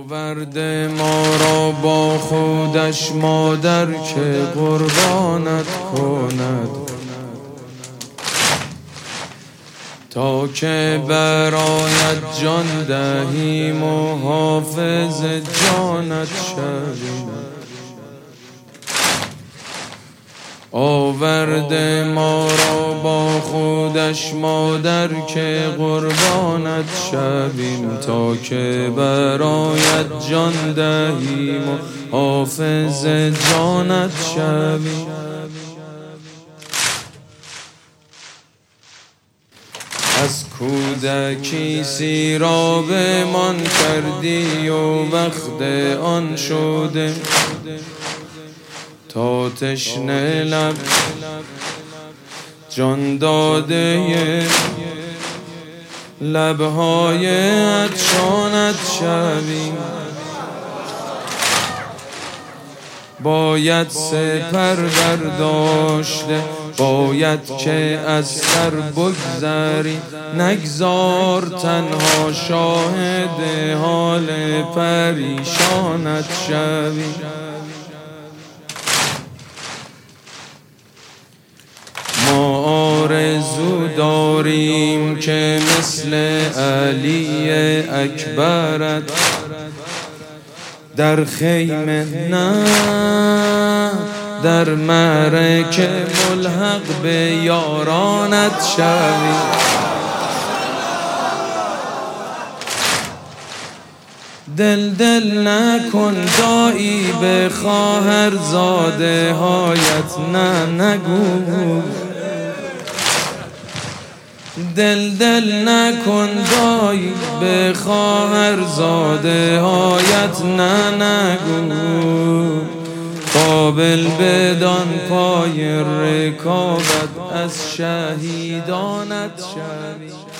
آورده ما را با خودش مادر که قربانت کند، تا که برایت جان دهیم و حافظ جانت شویم. آورده ما را با خودش مادر که قربانت شویم، تا که برایت جان دهیم و حافظ جانت شویم. از کودکی سیرابمان کردی و وقت آن شده، تا تشنه لب جان داده لبهای عطشانت شویم. باید سپر برداشته، باید که از سر بگذری، نگذار تنها شاهد حال پریشانت شویم. ما آرزو داریم که مثل علی اکبرت در خیمه نه در معرکه ملحق به یارانت شویم. دل نکن دایی به خواهرزاده هایت نه نگو، دل نکن دایی به خواهرزاده هایت نه نگو. قابل بدان پای رکابت از شهیدانت شویم.